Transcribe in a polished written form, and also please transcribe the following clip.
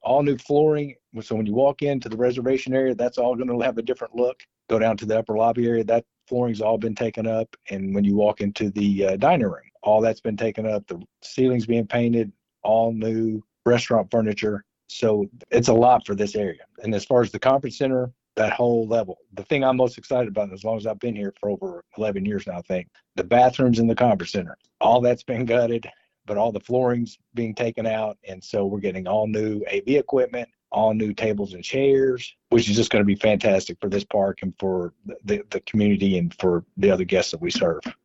all new flooring. So when you walk into the reservation area, that's all going to have a different look. Go down to the upper lobby area, that flooring's all been taken up. And when you walk into the dining room, all that's been taken up. The ceiling's being painted, all new restaurant furniture. So it's a lot for this area. And as far as the conference center, that whole level, the thing I'm most excited about, as long as I've been here for over 11 years now, I think, the bathrooms in the conference center, all that's been gutted, but all the flooring's being taken out. And so we're getting all new AV equipment, all new tables and chairs, which is just going to be fantastic for this park and for the community and for the other guests that we serve.